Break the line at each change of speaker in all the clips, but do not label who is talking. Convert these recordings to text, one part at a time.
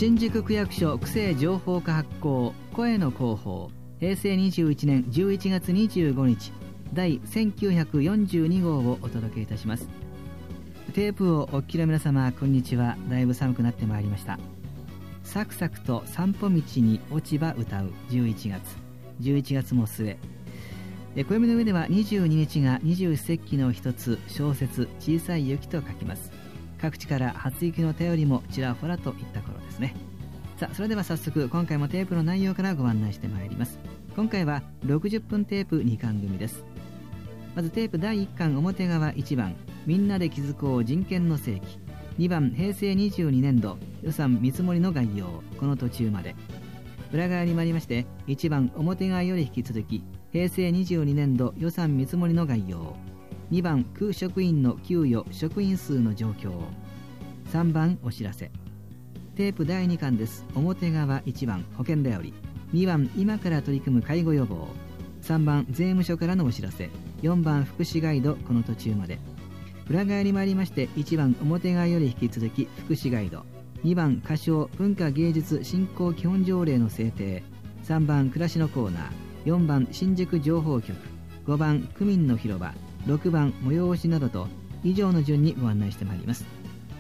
新宿区役所区政情報課発行声の広報平成21年11月25日第1942号をお届けいたします。テープをお聞きの皆様、こんにちは。だいぶ寒くなってまいりました。サクサクと散歩道に落ち葉歌う11月も末。暦の上では22日が二十四節気の一つ、小雪、小さい雪と書きます。各地から初雪の便りもちらほらといった頃ですね。さあ、それでは早速今回もテープの内容からご案内してまいります。今回は60分テープ2巻組です。まずテープ第1巻表側1番、みんなで気づこう人権の世紀。2番、平成22年度予算見積もりの概要、この途中まで。裏側に参りまして、1番表側より引き続き平成22年度予算見積もりの概要。2番、区職員の給与職員数の状況。3番、お知らせ。テープ第2巻です。表側1番、保険だより。2番、今から取り組む介護予防。3番、税務署からのお知らせ。4番、福祉ガイド、この途中まで。裏側に参りまして、1番表側より引き続き福祉ガイド。2番、歌唱文化芸術振興基本条例の制定。3番、暮らしのコーナー。4番、新宿情報局。5番、区民の広場。6番、催しなどと以上の順にご案内してまいります。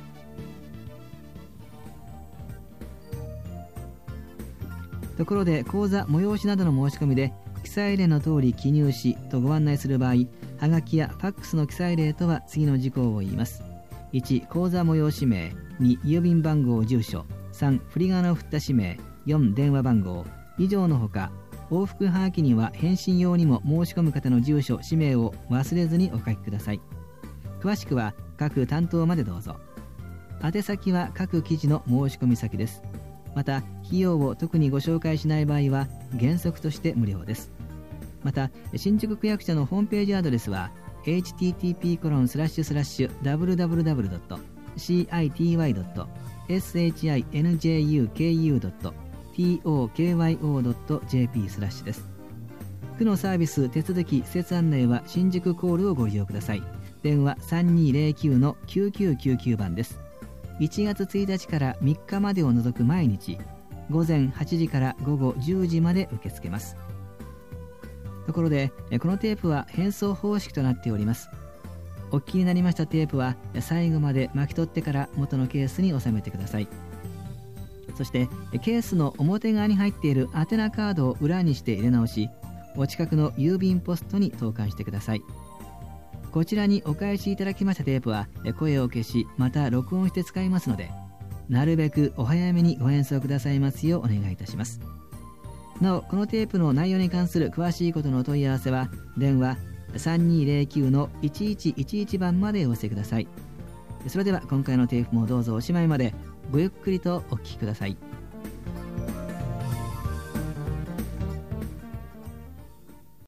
ところで、講座催しなどの申し込みで記載例の通り記入しとご案内する場合、はがきやファックスの記載例とは次の事項を言います。1、講座催し名。2、郵便番号住所。3、振り仮名を振った氏名。4、電話番号。以上のほか、往復はがきには返信用にも申し込む方の住所氏名を忘れずにお書きください。詳しくは各担当までどうぞ。宛先は各記事の申し込み先です。また、費用を特にご紹介しない場合は原則として無料です。また、新宿区役所のホームページアドレスは http://www.city.shinjuku.tokyo.jp/ です。区のサービス手続き施設案内は新宿コールをご利用ください。電話 3209-9999 番です。1月1日から3日までを除く毎日、午前8時から午後10時まで受け付けます。ところで、このテープは変装方式となっております。お聞きになりましたテープは最後まで巻き取ってから元のケースに収めてください。そしてケースの表側に入っている宛名カードを裏にして入れ直し、お近くの郵便ポストに投函してください。こちらにお返しいただきましたテープは声を消し、また録音して使いますので、なるべくお早めにご返送くださいますようお願いいたします。なお、このテープの内容に関する詳しいことのお問い合わせは電話 3209-1111 番までお寄せください。それでは今回のテープもどうぞおしまいまでごゆっくりとお聞きください。